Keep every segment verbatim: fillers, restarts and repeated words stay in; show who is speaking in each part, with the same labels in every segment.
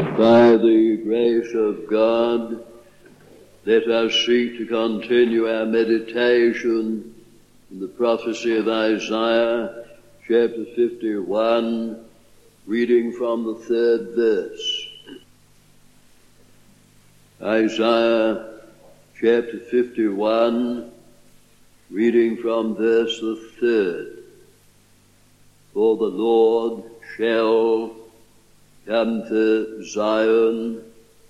Speaker 1: By the grace of God, let us seek to continue our meditation in the prophecy of Isaiah, chapter fifty-one, reading from the third verse. Isaiah chapter fifty-one, reading from verse the third. For the Lord shall comfort Zion,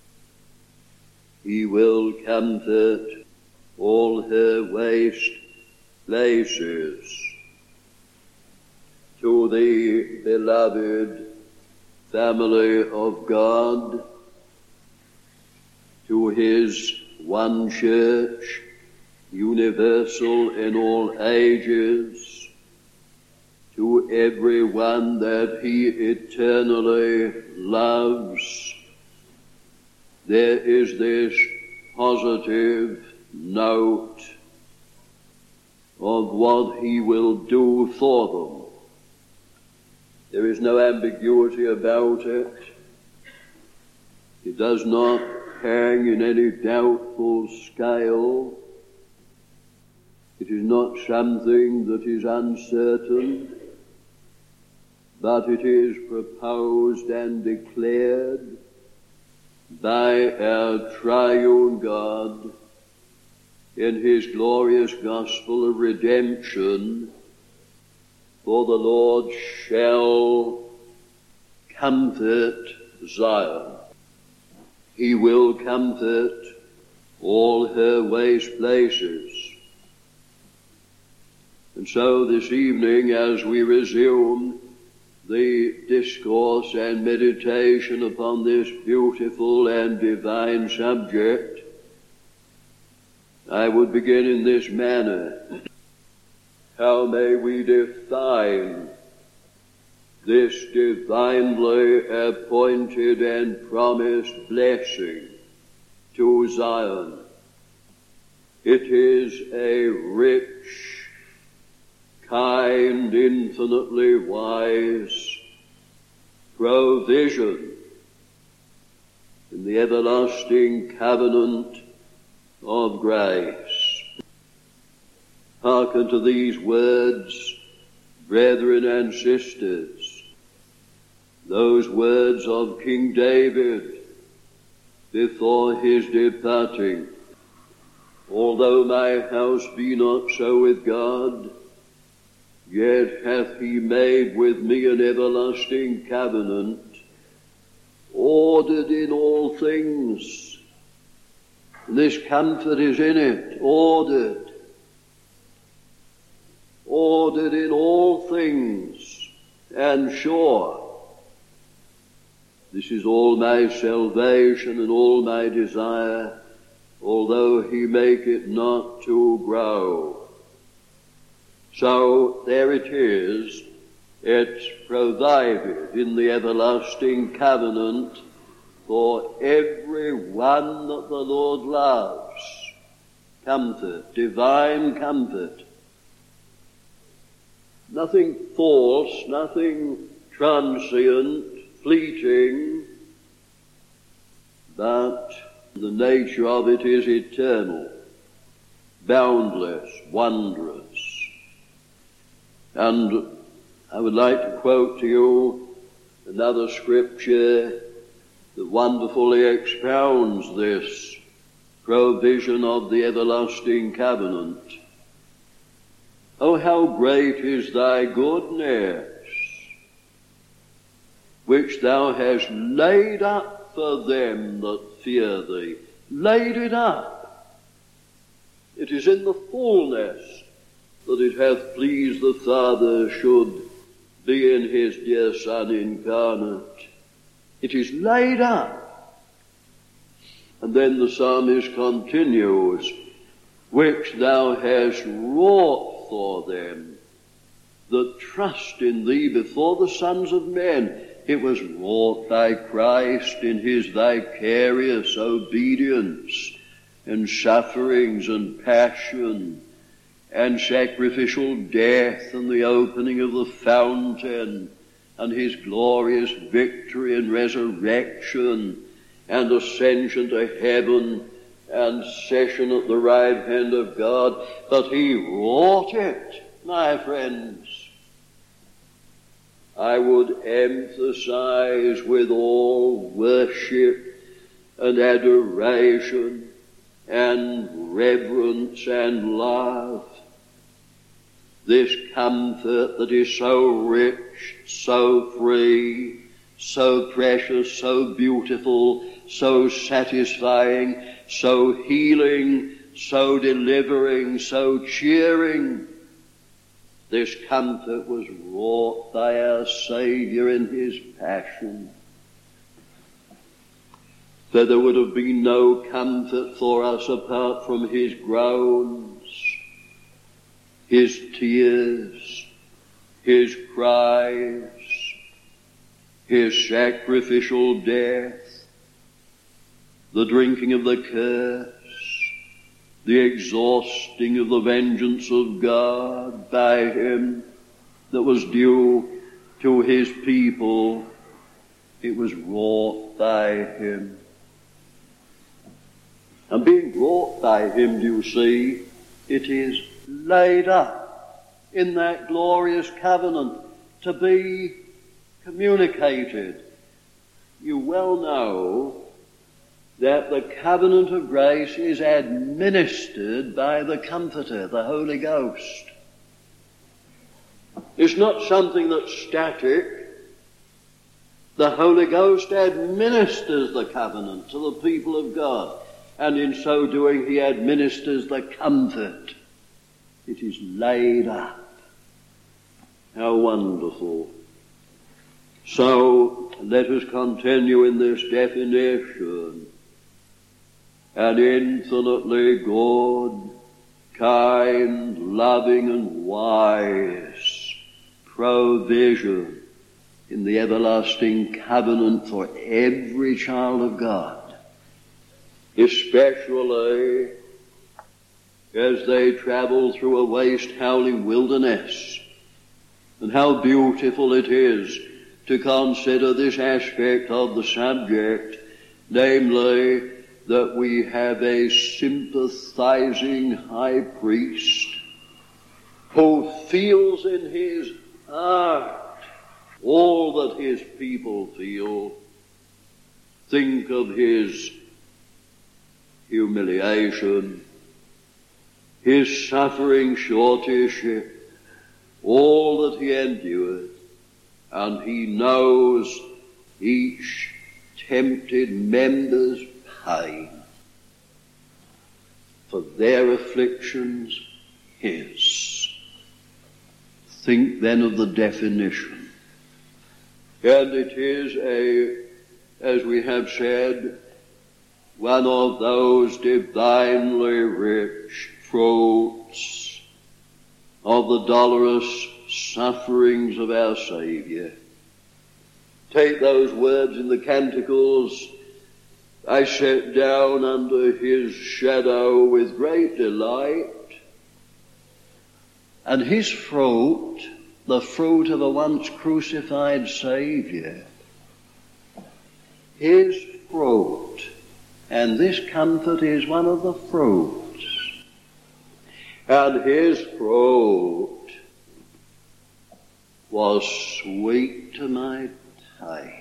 Speaker 1: he will comfort all her waste places. To the beloved family of God, to his one church, universal in all ages, to everyone that he eternally loves, there is this positive note of what he will do for them. There is no ambiguity about it. It does not hang in any doubtful scale. It is not something that is uncertain, but it is proposed and declared by our triune God in his glorious gospel of redemption. For the Lord shall comfort Zion. He will comfort all her waste places. And so this evening, as we resume the discourse and meditation upon this beautiful and divine subject, I would begin in this manner. How may we define this divinely appointed and promised blessing to Zion? It is a rich, kind, infinitely wise provision in the everlasting covenant of grace. Hearken to these words, brethren and sisters, those words of King David before his departing. Although my house be not so with God, yet hath he made with me an everlasting covenant, ordered in all things. And this comfort is in it, ordered. Ordered in all things, and sure. This is all my salvation and all my desire, although he make it not to grow. So there it is, it's provided in the everlasting covenant for every one that the Lord loves. Comfort, divine comfort. Nothing false, nothing transient, fleeting, but the nature of it is eternal, boundless, wondrous. And I would like to quote to you another scripture that wonderfully expounds this provision of the everlasting covenant. Oh, how great is thy goodness, which thou hast laid up for them that fear thee. Laid it up. It is in the fullness that it hath pleased the Father should be in his dear Son incarnate. It is laid up. And then the psalmist continues, which thou hast wrought for them that trust in thee before the sons of men. It was wrought by Christ in his vicarious obedience and sufferings and passion and sacrificial death and the opening of the fountain and his glorious victory and resurrection and ascension to heaven and session at the right hand of God, but he wrought it, my friends. I would emphasize with all worship and adoration and reverence and love this comfort that is so rich, so free, so precious, so beautiful, so satisfying, so healing, so delivering, so cheering. This comfort was wrought by our Saviour in his passion. For there would have been no comfort for us apart from his groans, his tears, his cries, his sacrificial death, the drinking of the curse, the exhausting of the vengeance of God by him that was due to his people. It was wrought by him. And being wrought by him, do you see, it is laid up in that glorious covenant to be communicated. You well know that the covenant of grace is administered by the Comforter, the Holy Ghost. It's not something that's static. The Holy Ghost administers the covenant to the people of God, and in so doing he administers the comfort. It is laid up. How wonderful. So let us continue in this definition. An infinitely good, kind, loving, and wise provision in the everlasting covenant for every child of God, especially as they travel through a waste, howling wilderness. And how beautiful it is to consider this aspect of the subject, namely, that we have a sympathizing high priest who feels in his heart all that his people feel. Think of his humiliation, his suffering shortage, all that he endured, and he knows each tempted member's pain, for their afflictions his. Think then of the definition. And it is a, as we have said, one of those divinely rich fruits of the dolorous sufferings of our Saviour. Take those words in the Canticles, I sat down under his shadow with great delight. And his fruit, the fruit of a once crucified Saviour, his fruit, and this comfort is one of the fruits, and his fruit was sweet to my taste.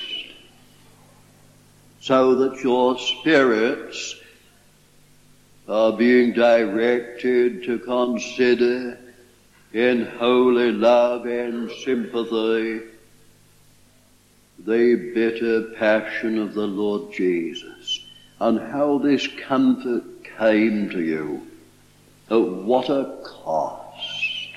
Speaker 1: So that your spirits are being directed to consider in holy love and sympathy the bitter passion of the Lord Jesus, and how this comfort came to you, at what a cost.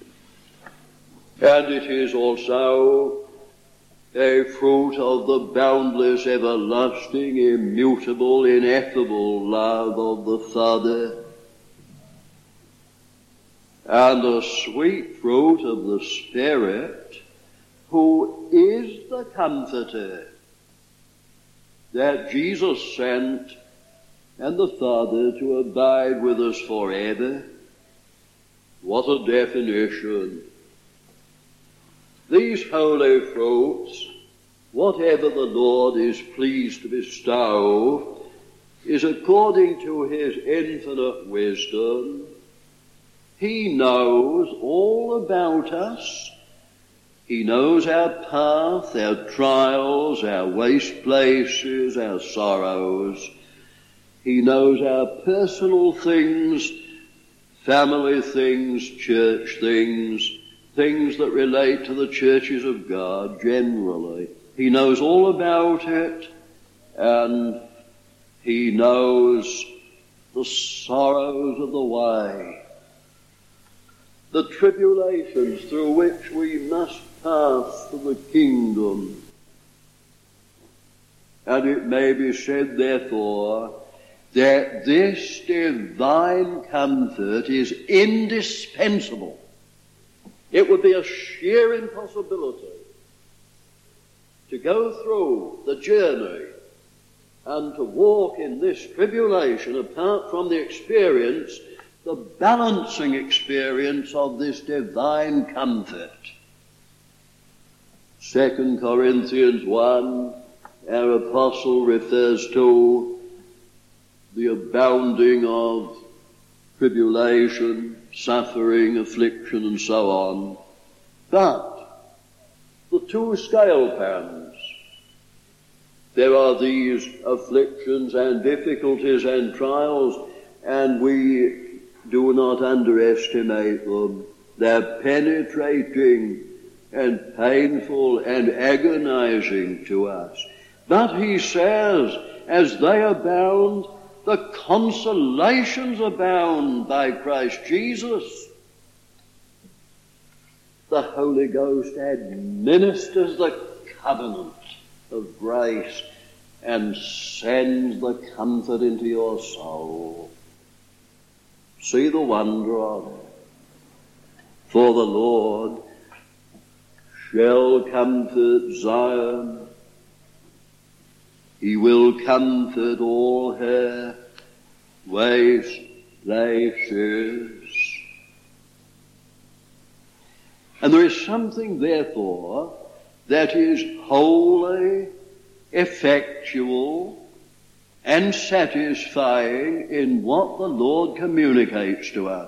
Speaker 1: And it is also a fruit of the boundless, everlasting, immutable, ineffable love of the Father, and a sweet fruit of the Spirit, who is the Comforter that Jesus sent, and the Father to abide with us forever. What a definition! These holy fruits, whatever the Lord is pleased to bestow, is according to his infinite wisdom. He knows all about us. He knows our path, our trials, our waste places, our sorrows. He knows our personal things, family things, church things, things that relate to the churches of God generally. He knows all about it, and he knows the sorrows of the way, the tribulations through which we must pass to the kingdom. And it may be said, therefore, that this divine comfort is indispensable. It would be a sheer impossibility to go through the journey and to walk in this tribulation apart from the experience, the balancing experience of this divine comfort. Second Corinthians one, our apostle refers to the abounding of tribulation, suffering, affliction, and so on. But the two scale pans, there are these afflictions and difficulties and trials, and we do not underestimate them. They're penetrating and painful and agonizing to us. But he says, as they abound, the consolations abound by Christ Jesus. The Holy Ghost administers the covenant of grace and sends the comfort into your soul. See the wonder of it. For the Lord shall comfort Zion. He will comfort all her waste places. And there is something, therefore, that is wholly effectual and satisfying in what the Lord communicates to us.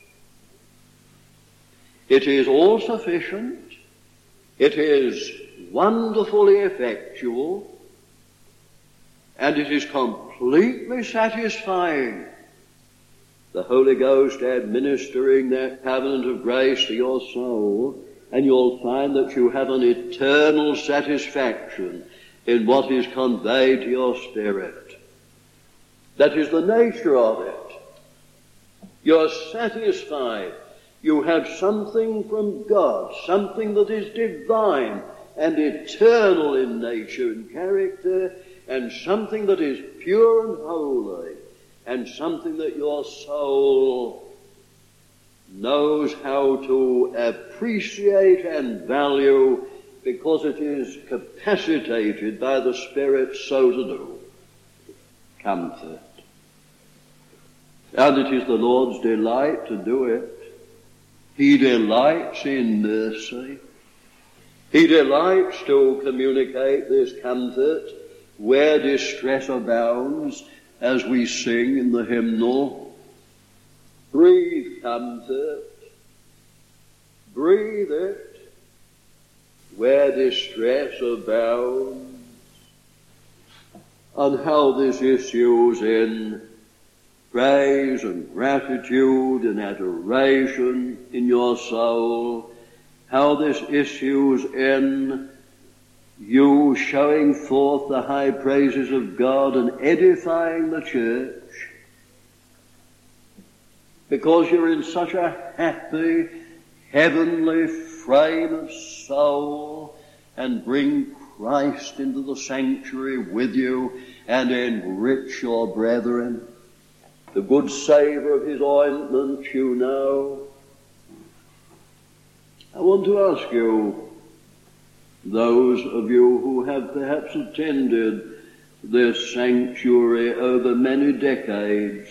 Speaker 1: It is all sufficient. It is wonderfully effectual. And it is completely satisfying. The Holy Ghost administering that covenant of grace to your soul, and you'll find that you have an eternal satisfaction in what is conveyed to your spirit. That is the nature of it. You're satisfied. You have something from God, something that is divine and eternal in nature and character, and something that is pure and holy, and something that your soul knows how to appreciate and value because it is capacitated by the Spirit so to do. Comfort. And it is the Lord's delight to do it. He delights in mercy. He delights to communicate this comfort where distress abounds, as we sing in the hymnal. Breathe comfort, breathe it, where distress abounds. And how this issues in praise and gratitude and adoration in your soul, how this issues in you showing forth the high praises of God and edifying the church, because you're in such a happy, heavenly frame of soul, and bring Christ into the sanctuary with you and enrich your brethren. The good savour of his ointment you know. I want to ask you, those of you who have perhaps attended this sanctuary over many decades,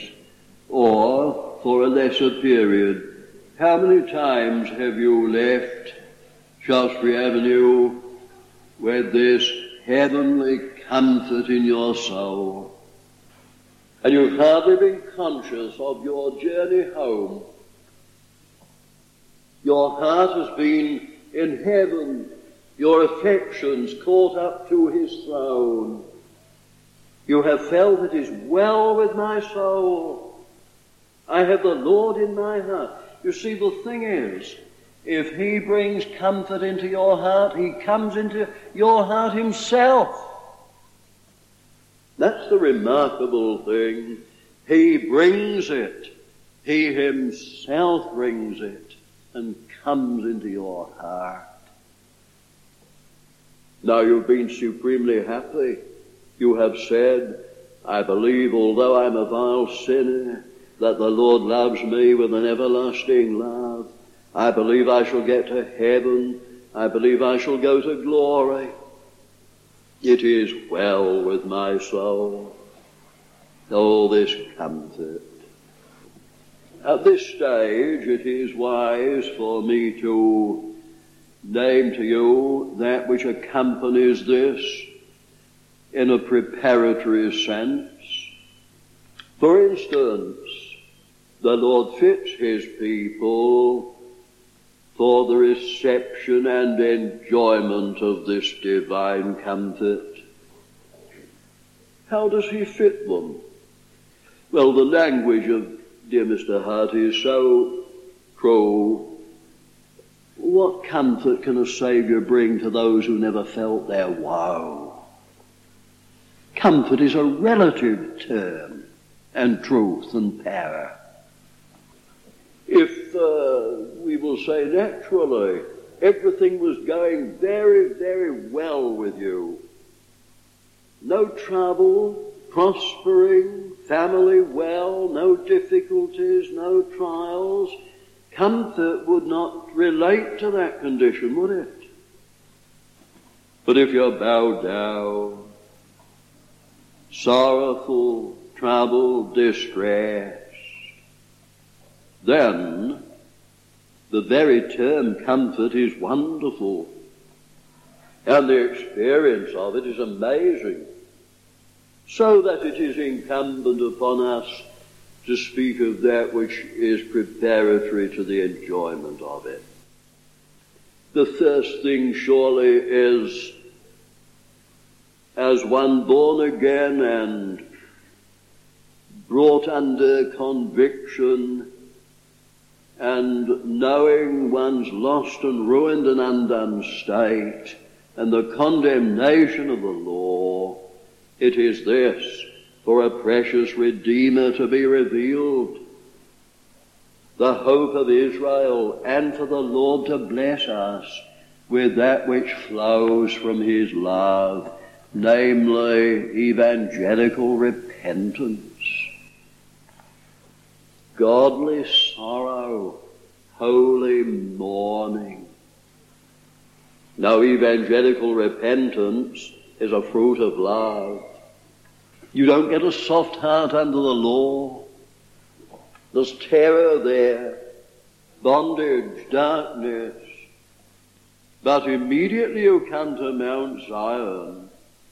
Speaker 1: or for a lesser period, how many times have you left Shaftesbury Avenue with this heavenly comfort in your soul. And you've hardly been conscious of your journey home. Your heart has been in heaven, your affections caught up to his throne. You have felt it is well with my soul. I have the Lord in my heart. You see, the thing is, if he brings comfort into your heart, he comes into your heart himself. That's the remarkable thing. He brings it. He himself brings it and comes into your heart. Now you've been supremely happy. You have said, I believe, although I'm a vile sinner, that the Lord loves me with an everlasting love. I believe I shall get to heaven. I believe I shall go to glory. It is well with my soul. Oh, this comfort. At this stage, it is wise for me to name to you that which accompanies this in a preparatory sense. For instance, the Lord fits his people for the reception and enjoyment of this divine comfort. How does he fit them? Well, the language of dear Mister Hart is so true. What comfort can a Saviour bring to those who never felt their woe? Comfort is a relative term, and truth and power. If, uh, we will say naturally, everything was going very, very well with you, no trouble, prospering, family well, no difficulties, no trials, comfort would not relate to that condition, would it? But if you're bowed down, sorrowful, troubled, distressed, then the very term comfort is wonderful. And the experience of it is amazing. So that it is incumbent upon us to speak of that which is preparatory to the enjoyment of it. The first thing surely is, as one born again and brought under conviction and knowing one's lost and ruined and undone state and the condemnation of the law, it is this, for a precious Redeemer to be revealed, the hope of Israel, and for the Lord to bless us with that which flows from his love, namely evangelical repentance, godly sorrow, holy mourning. Now, evangelical repentance is a fruit of love. You don't get a soft heart under the law. There's terror there, bondage, darkness. But immediately you come to Mount Zion,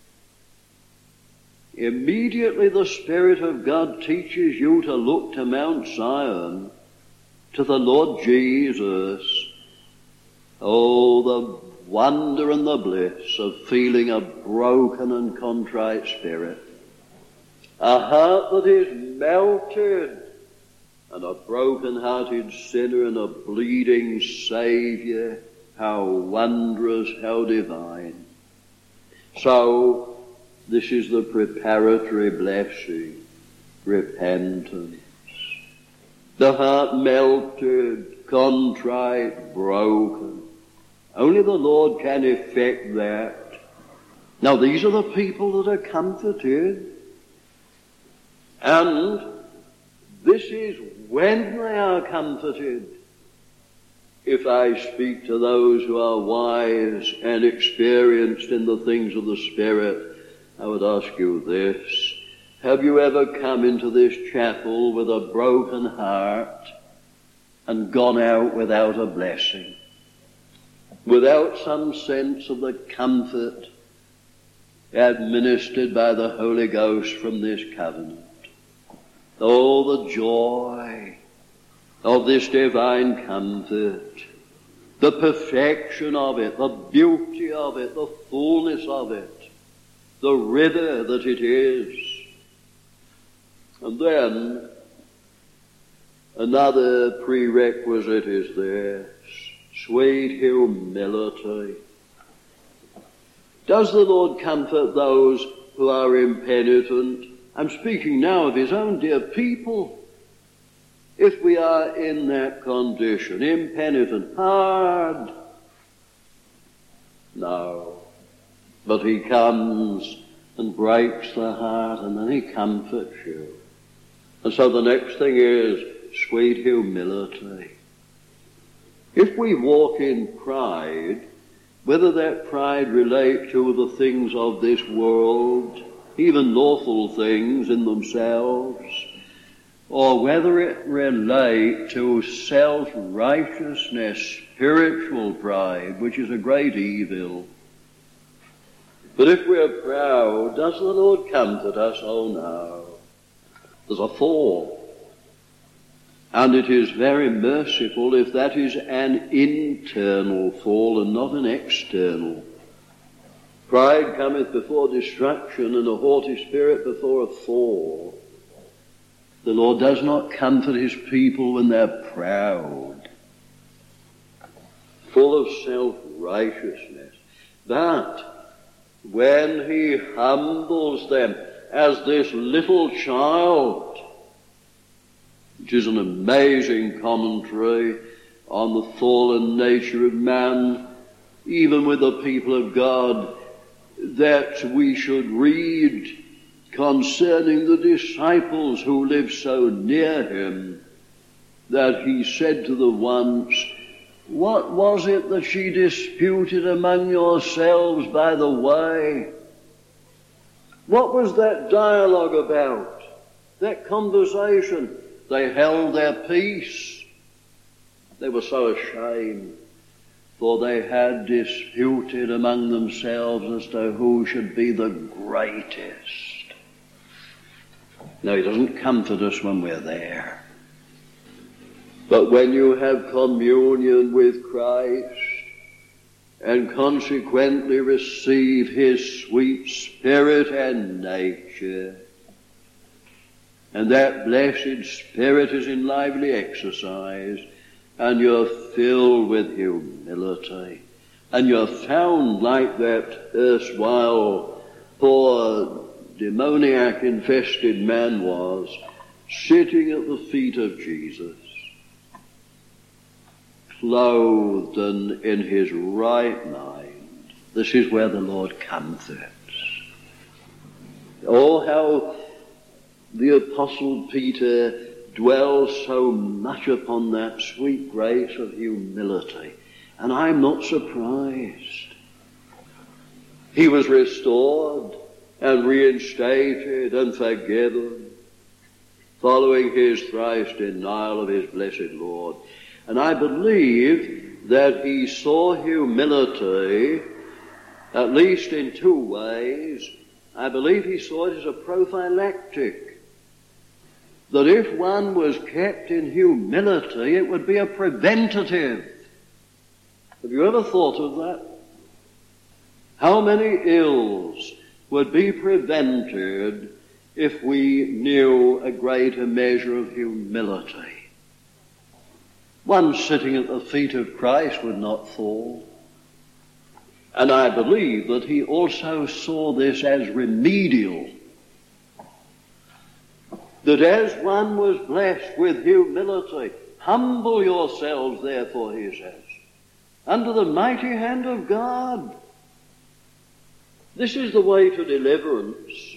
Speaker 1: immediately the Spirit of God teaches you to look to Mount Zion, to the Lord Jesus. Oh, the wonder and the bliss of feeling a broken and contrite spirit. A heart that is melted, and a broken-hearted sinner and a bleeding Saviour. How wondrous, how divine. So, this is the preparatory blessing, repentance. The heart melted, contrite, broken. Only the Lord can effect that. Now, these are the people that are comforted. And this is when they are comforted. If I speak to those who are wise and experienced in the things of the Spirit, I would ask you this. Have you ever come into this chapel with a broken heart and gone out without a blessing? without some sense of the comfort administered by the Holy Ghost from this covenant. Oh, the joy of this divine comfort, the perfection of it, the beauty of it, the fullness of it, the river that it is. And then another prerequisite is this: sweet humility. Does the Lord comfort those who are impenitent? I'm speaking now of his own dear people. If we are in that condition, impenitent, hard, no. But he comes and breaks the heart, and then he comforts you. And so the next thing is sweet humility. If we walk in pride, whether that pride relate to the things of this world, even lawful things in themselves, or whether it relate to self-righteousness, spiritual pride, which is a great evil. But if we're proud, does the Lord comfort us? Oh no. There's a fall. And it is very merciful if that is an internal fall and not an external. Pride cometh before destruction, and a haughty spirit before a fall. The Lord does not comfort his people when they're proud, full of self-righteousness. But when he humbles them as this little child, which is an amazing commentary on the fallen nature of man, even with the people of God, that we should read concerning the disciples who lived so near him, that he said to them once, "What was it that she disputed among yourselves by the way?" What was that dialogue about? That conversation? They held their peace. They were so ashamed, for they had disputed among themselves as to who should be the greatest. No, he doesn't comfort us when we're there. But when you have communion with Christ and consequently receive his sweet spirit and nature, and that blessed spirit is in lively exercise, and you're filled with humility, and you're found like that erstwhile poor demoniac-infested man was, sitting at the feet of Jesus, clothed and in his right mind. This is where the Lord comforts. Oh, how the Apostle Peter dwells so much upon that sweet grace of humility. And I'm not surprised. He was restored and reinstated and forgiven, following his thrice denial of his blessed Lord. And I believe that he saw humility at least in two ways. I believe he saw it as a prophylactic. That if one was kept in humility, it would be a preventative. Have you ever thought of that? How many ills would be prevented if we knew a greater measure of humility? One sitting at the feet of Christ would not fall. And I believe that he also saw this as remedial. That as one was blessed with humility, humble yourselves therefore, he says, under the mighty hand of God. This is the way to deliverance,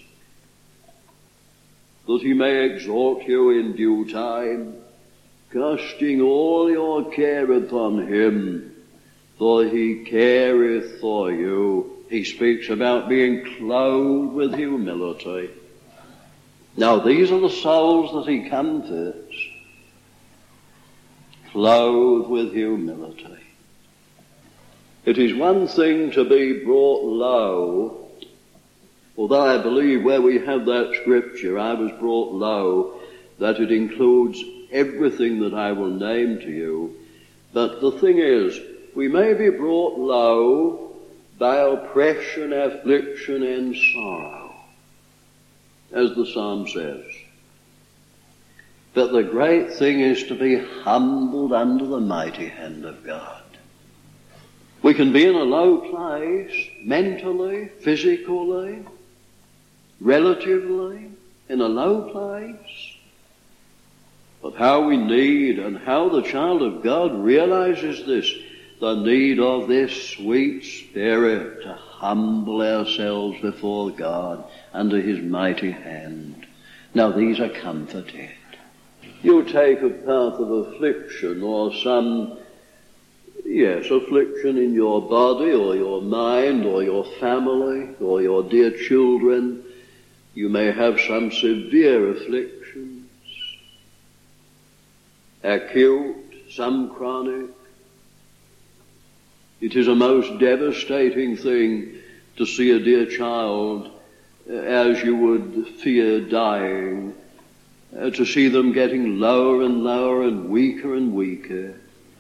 Speaker 1: that he may exalt you in due time, casting all your care upon him, for he careth for you. He speaks about being clothed with humility. Now these are the souls that he comforts, clothed with humility. It is one thing to be brought low, although I believe where we have that scripture, I was brought low, that it includes everything that I will name to you. But the thing is, we may be brought low by oppression, affliction, and sorrow, as the psalm says. But the great thing is to be humbled under the mighty hand of God. We can be in a low place, mentally, physically, relatively, in a low place. But how we need, and how the child of God realizes this, the need of this sweet spirit to humble ourselves before God under his mighty hand. Now these are comforted. You take a path of affliction or some, yes, affliction in your body or your mind or your family or your dear children. You may have some severe afflictions, acute, some chronic. It is a most devastating thing to see a dear child as you would fear dying, uh, to see them getting lower and lower and weaker and weaker.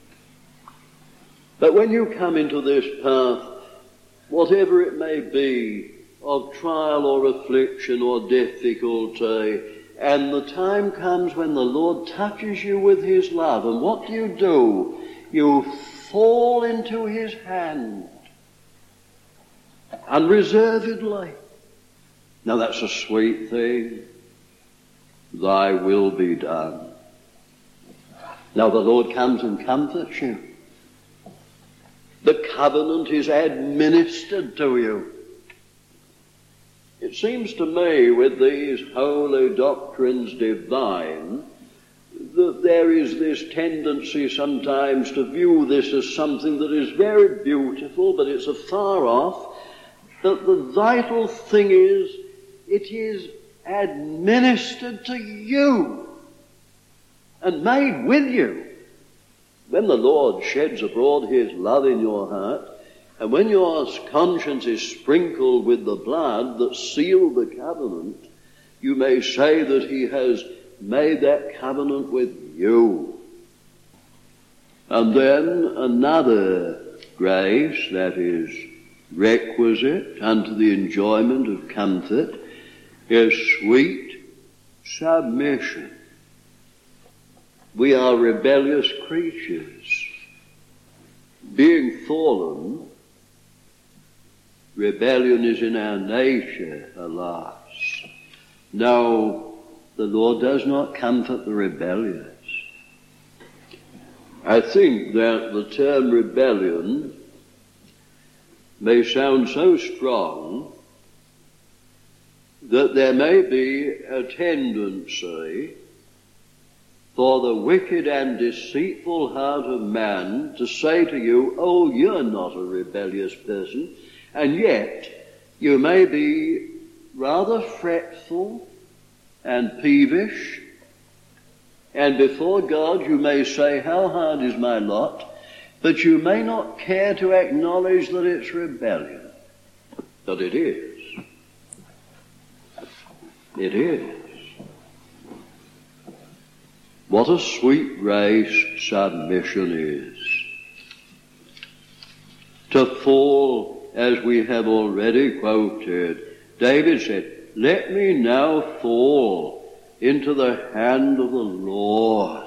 Speaker 1: But when you come into this path, whatever it may be, of trial or affliction or difficulty, and the time comes when the Lord touches you with his love, and what do you do? You fall into his hand unreservedly. Now that's a sweet thing. Thy will be done. Now the Lord comes and comforts you. The covenant is administered to you. It seems to me with these holy doctrines divine that there is this tendency sometimes to view this as something that is very beautiful, but it's afar off. But the vital thing is, it is administered to you and made with you. When the Lord sheds abroad his love in your heart, and when your conscience is sprinkled with the blood that sealed the covenant, you may say that he has made that covenant with you. And then another grace that is requisite unto the enjoyment of comfort is sweet submission. We are rebellious creatures. Being fallen, rebellion is in our nature, alas. No, the Lord does not comfort the rebellious. I think that the term rebellion may sound so strong that there may be a tendency for the wicked and deceitful heart of man to say to you, oh, you're not a rebellious person, and yet you may be rather fretful and peevish, and before God you may say, how hard is my lot, but you may not care to acknowledge that it's rebellion. But it is. It is. What a sweet grace submission is. To fall, as we have already quoted, David said, let me now fall into the hand of the Lord.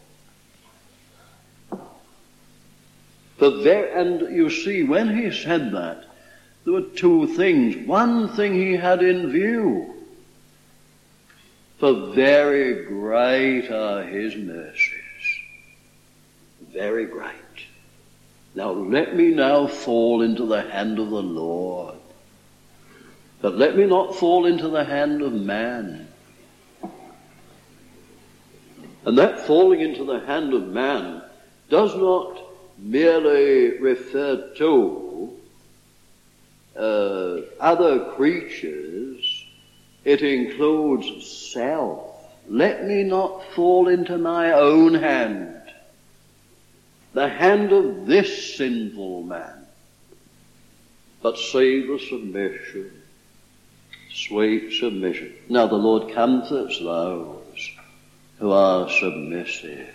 Speaker 1: For there, and you see, when he said that, there were two things. One thing he had in view. For very great are his mercies. Very great. Now let me now fall into the hand of the Lord. But let me not fall into the hand of man. And that falling into the hand of man does not merely refer to uh, other creatures. It includes self. Let me not fall into my own hand, the hand of this sinful man. But see the submission, sweet submission. Now the Lord comforts those who are submissive.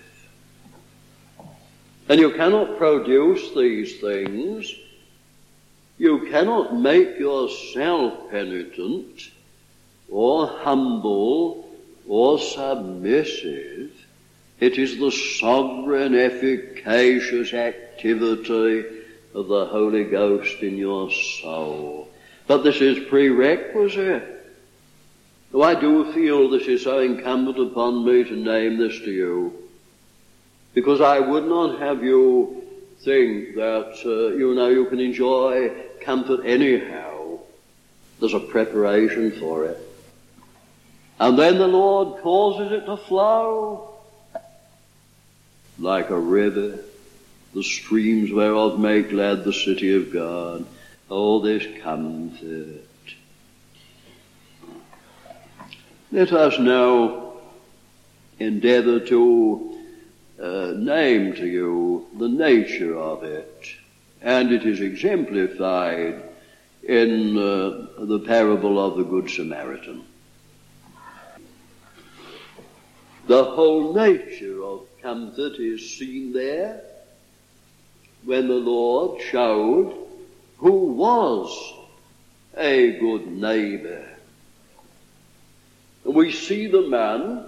Speaker 1: And you cannot produce these things. You cannot make yourself penitent or humble or submissive. It is the sovereign, efficacious activity of the Holy Ghost in your soul. But this is prerequisite. Though I do feel this is so incumbent upon me to name this to you, because I would not have you think that, uh, you know, you can enjoy comfort anyhow. There's a preparation for it. And then the Lord causes it to flow like a river, the streams whereof make glad the city of God. Oh, this comfort. Let us now endeavor to uh, name to you the nature of it. And it is exemplified in uh, the parable of the Good Samaritan. The whole nature of comfort is seen there when the Lord showed who was a good neighbor. And we see the man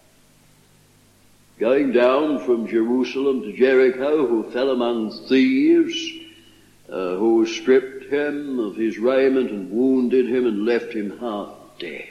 Speaker 1: going down from Jerusalem to Jericho, who fell among thieves, uh, who stripped him of his raiment and wounded him and left him half dead.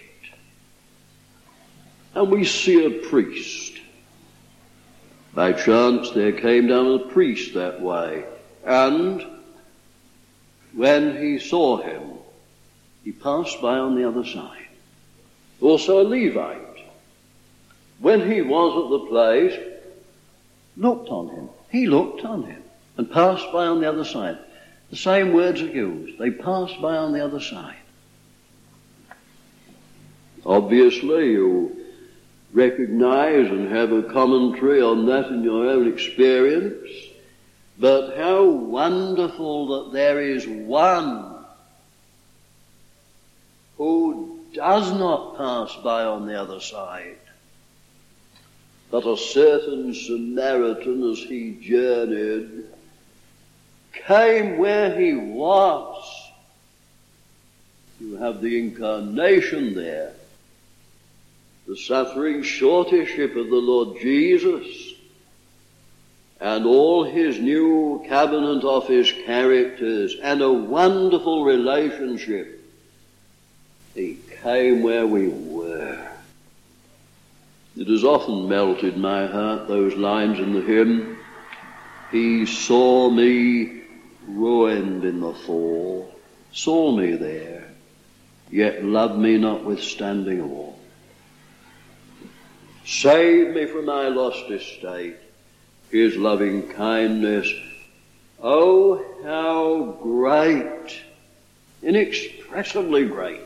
Speaker 1: And we see a priest. By chance there came down a priest that way, and when he saw him, he passed by on the other side. Also a Levite, when he was at the place, looked on him. He looked on him and passed by on the other side. The same words are used. They passed by on the other side. Obviously, you recognize and have a commentary on that in your own experience. But how wonderful that there is one who does not pass by on the other side. But a certain Samaritan, as he journeyed, came where he was. You have the incarnation there, the suffering shortiship of the Lord Jesus, and all his new covenant of his characters, and a wonderful relationship. He came where we were. It has often melted my heart, those lines in the hymn. He saw me ruined in the fall, saw me there, yet loved me notwithstanding all. Saved me from my lost estate, his loving kindness. Oh, how great, inexpressibly great.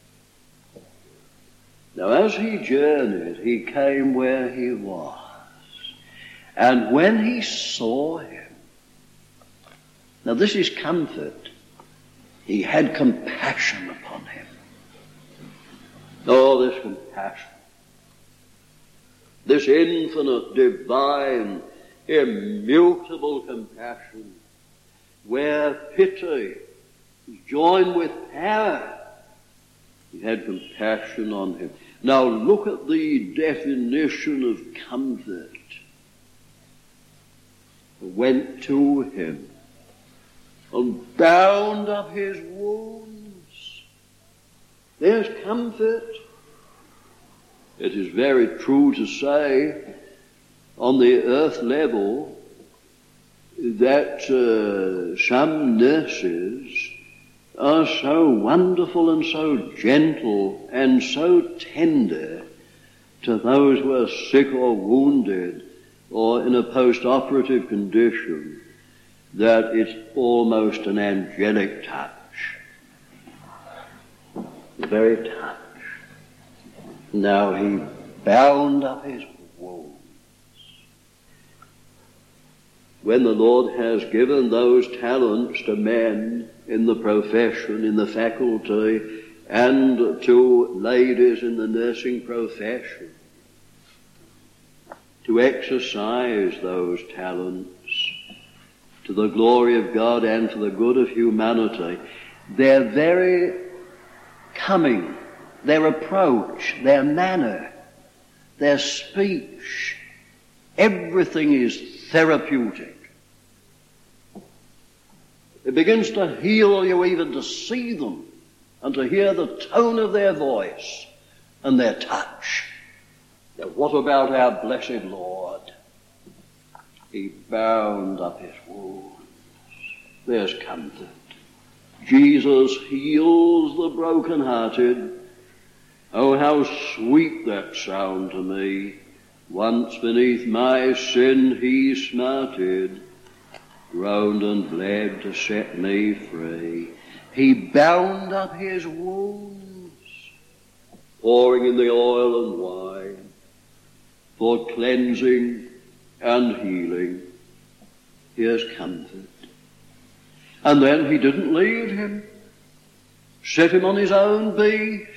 Speaker 1: Now, as he journeyed, he came where he was. And when he saw him, now this is comfort, he had compassion upon him. Oh, this compassion, this infinite, divine, immutable compassion, where pity is joined with power. He had compassion on him. Now look at the definition of comfort. Went to him and bound up his wounds. There's comfort. It is very true to say on the earth level that uh, some nurses are so wonderful and so gentle and so tender to those who are sick or wounded or in a post-operative condition that it's almost an angelic touch. The very touch. Now he bound up his wounds. When the Lord has given those talents to men, in the profession, in the faculty, and to ladies in the nursing profession, to exercise those talents to the glory of God and for the good of humanity. Their very coming, their approach, their manner, their speech, everything is therapeutic. It begins to heal you even to see them and to hear the tone of their voice and their touch. Now, what about our blessed Lord? He bound up his wounds. There's comfort. Jesus heals the broken-hearted. Oh, how sweet that sound to me. Once beneath my sin he smarted, groaned and bled to set me free. He bound up his wounds, pouring in the oil and wine for cleansing and healing. Here's comfort. And then he didn't leave him, set him on his own beast.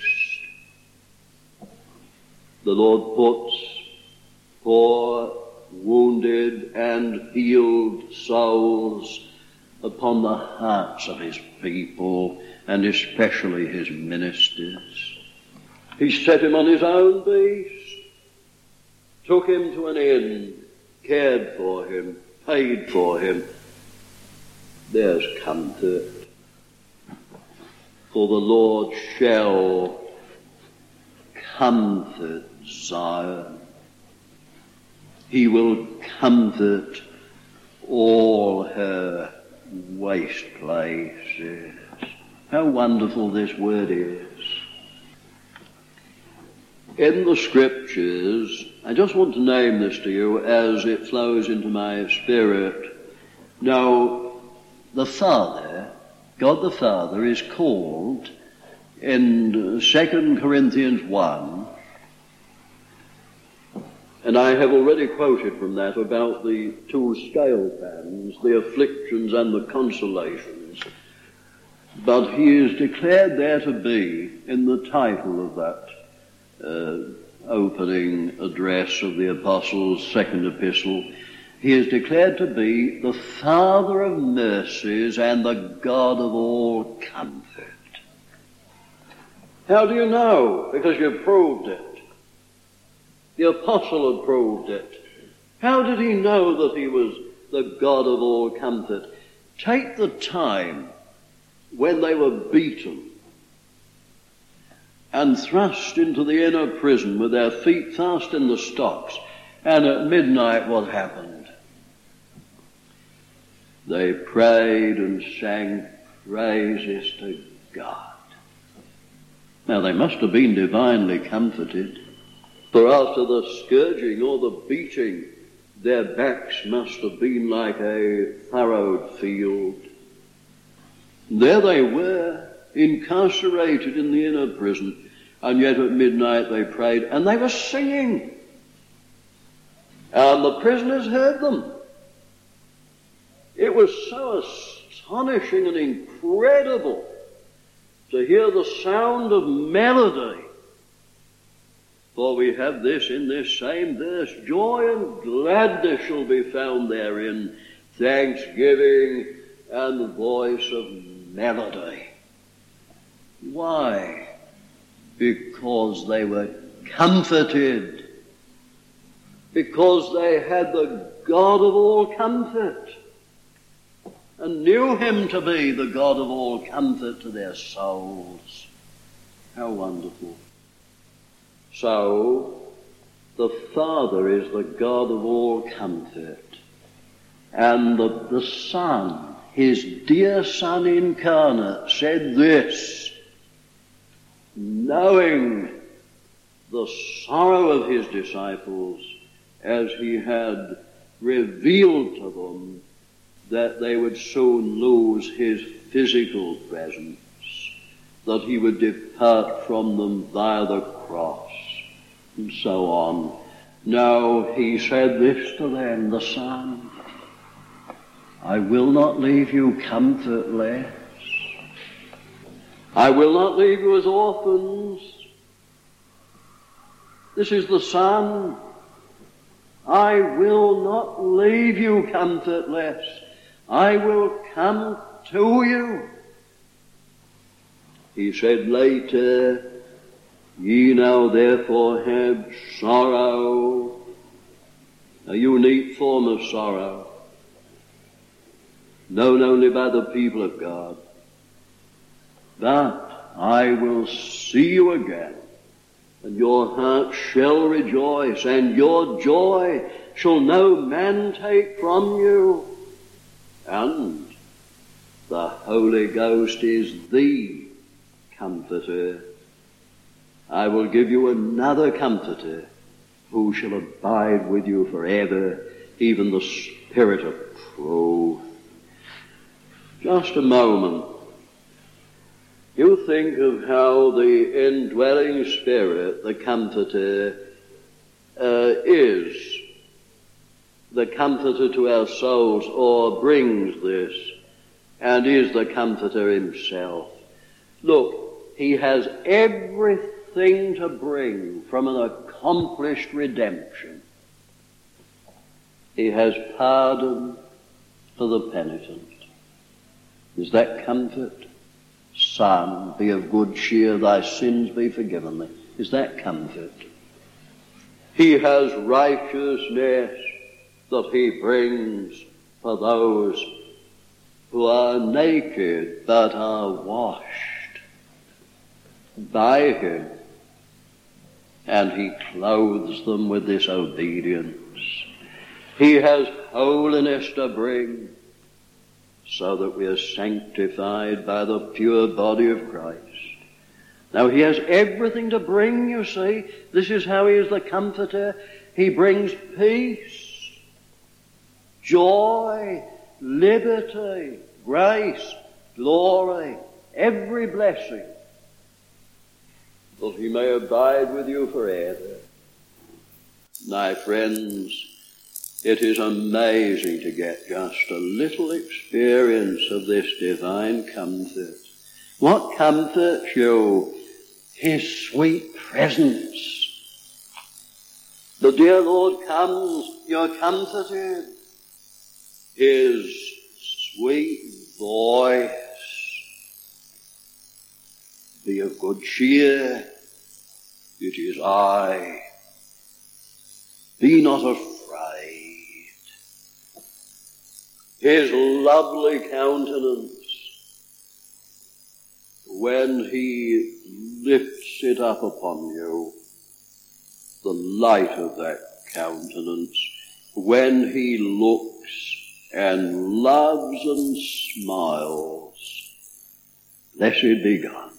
Speaker 1: The Lord puts poor, wounded and healed souls upon the hearts of his people, and especially his ministers. He set him on his own beast, took him to an inn, cared for him, paid for him. There's comfort. For the Lord shall comfort Zion. He will comfort all her waste places. How wonderful this word is. In the Scriptures, I just want to name this to you as it flows into my spirit. Now, the Father, God the Father, is called in Second Corinthians one, and I have already quoted from that about the two scale pans, the afflictions and the consolations. But he is declared there to be, in the title of that uh, opening address of the Apostles' second epistle, he is declared to be the Father of mercies and the God of all comfort. How do you know? Because you proved it. The apostle had proved it. How did he know that he was the God of all comfort? Take the time when they were beaten and thrust into the inner prison with their feet fast in the stocks, and at midnight what happened? They prayed and sang praises to God. Now they must have been divinely comforted, for after the scourging or the beating, their backs must have been like a furrowed field. There they were, incarcerated in the inner prison, and yet at midnight they prayed, and they were singing. And the prisoners heard them. It was so astonishing and incredible to hear the sound of melody. For we have this in this same verse: joy and gladness shall be found therein, thanksgiving and the voice of melody. Why? Because they were comforted. Because they had the God of all comfort, and knew him to be the God of all comfort to their souls. How wonderful. So, the Father is the God of all comfort, and the, the Son, his dear Son incarnate, said this, knowing the sorrow of his disciples, as he had revealed to them that they would soon lose his physical presence, that he would depart from them via the cross, and so on. Now he said this to them, the Son, I will not leave you comfortless. I will not leave you as orphans. This is the Son. I will not leave you comfortless. I will come to you. He said later, ye now therefore have sorrow, a unique form of sorrow, known only by the people of God. But I will see you again, and your heart shall rejoice, and your joy shall no man take from you. And the Holy Ghost is the Comforter. I will give you another Comforter, who shall abide with you forever, even the Spirit of truth. Just a moment. You think of how the indwelling Spirit, the Comforter, uh, is the Comforter to our souls, or brings this, and is the Comforter himself. Look, he has everything to bring from an accomplished redemption. He has pardon for the penitent. Is that comfort? Son, be of good cheer, thy sins be forgiven thee. Is that comfort? He has righteousness that he brings for those who are naked but are washed by him, and he clothes them with this obedience. He has holiness to bring, so that we are sanctified by the pure body of Christ. Now he has everything to bring, you see. This is how he is the Comforter. He brings peace, joy, liberty, grace, glory, every blessing, that he may abide with you forever. My friends, it is amazing to get just a little experience of this divine comfort. What comforts you? His sweet presence. The dear Lord comes, you're comforted. His sweet voice. Be of good cheer. It is I. Be not afraid. His lovely countenance, when he lifts it up upon you, the light of that countenance, when he looks and loves and smiles, blessed be God.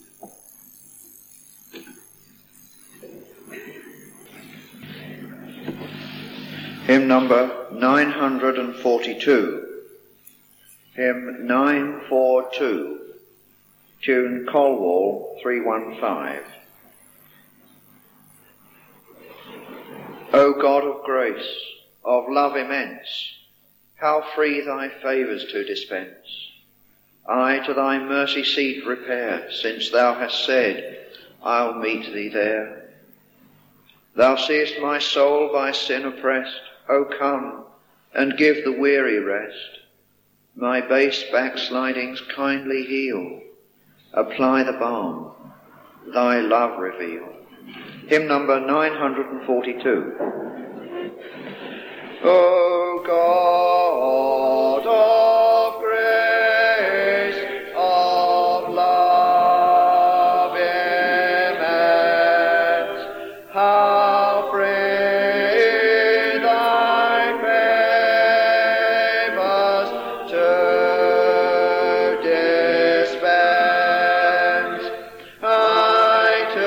Speaker 2: Hymn number nine hundred forty-two. Hymn nine forty-two, tune Colwall three one five. O God of grace, of love immense, how free thy favours to dispense. I to thy mercy seat repair, since thou hast said, I'll meet thee there. Thou seest my soul by sin oppressed, O come and give the weary rest. My base backslidings kindly heal. Apply the balm, thy love reveal. Hymn number nine hundred forty-two. O God of grace, of love immense, how free thy favours to dispense. I to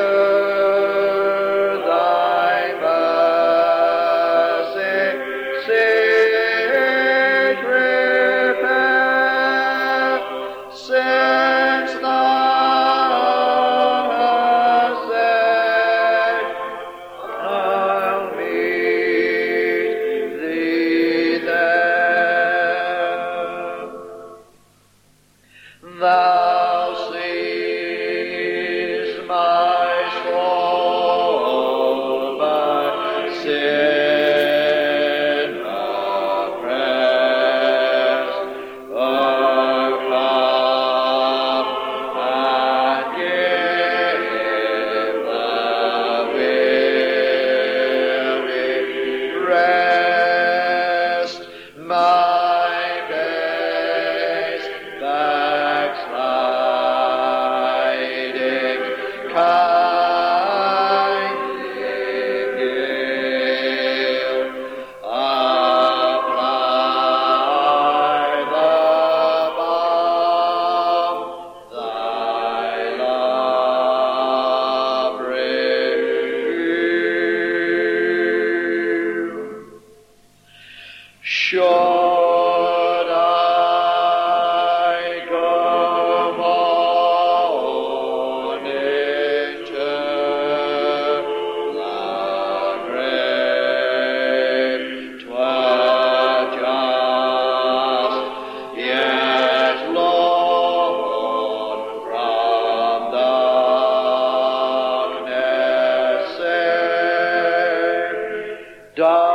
Speaker 2: thy mercy seek. my soul by sin oppressed, overcome and give the weary rest. My base backsliding kindly give. Apply the balm thy love reveal. Should I go mourning to the grave, 'twere just yet Lord from darkness saved.